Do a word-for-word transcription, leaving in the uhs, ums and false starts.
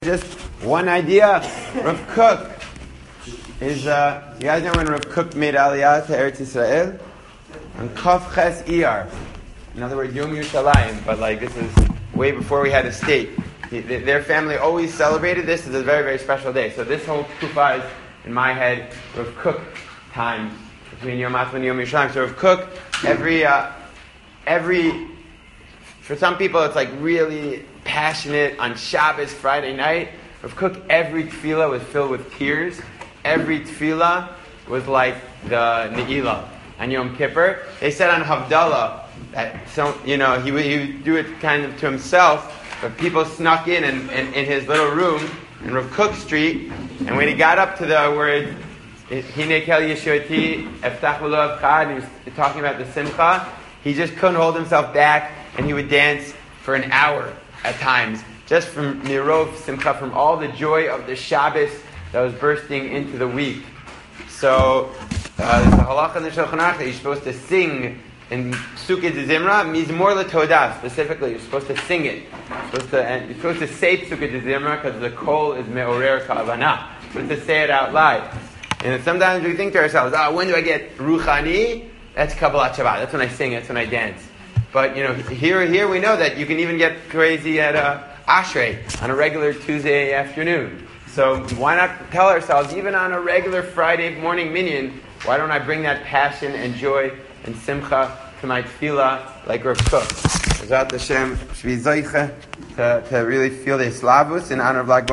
Just one idea. Rav Kook is, uh, you guys know when Rav Kook made Aliyah to Eretz Yisrael? On Kaf Ches Iyar. In other words, Yom Yerushalayim, but like this is way before we had a state. He, their family always celebrated this as a very, very special day. So this whole kufa is, in my head, Rav Kook time between Yom Ha'atzmaut and Yom Yerushalayim. So Rav Kook, every, uh, every, for some people it's like really passionate on Shabbos, Friday night. Rav Kook, every tefillah was filled with tears. Every tefillah was like the Ne'ilah on Yom Kippur. They said on Havdalah that, so, you know, he would, he would do it kind of to himself, but people snuck in, in, in in his little room in Rav Kook Street, and when he got up to the word Hine Kel Yeshuati Eftach V'lo Avchad, he was talking about the Simcha, he just couldn't hold himself back, and he would dance for an hour at times, just from Mirov Simcha, from all the joy of the Shabbos that was bursting into the week. So, uh, there's a halacha in the Shulchan Aruch that you're supposed to sing in Psukei de Zimra, Mizmor LeTodah specifically. You're supposed to sing it. You're supposed to, and you're supposed to say Psukei de Zimra because the kol is me'orer ka'avana. You're supposed to say it out loud. And sometimes we think to ourselves, oh, when do I get ruchani? That's Kabbalat Shabbat. That's when I sing. That's when I dance. But, you know, here here we know that you can even get crazy at uh, Ashrei on a regular Tuesday afternoon. So why not tell ourselves, even on a regular Friday morning minyan, why don't I bring that passion and joy and simcha to my tefillah like Rav Kook? Bezrat Hashem, shvi zoiche to, to really feel the islavus in honor of Lag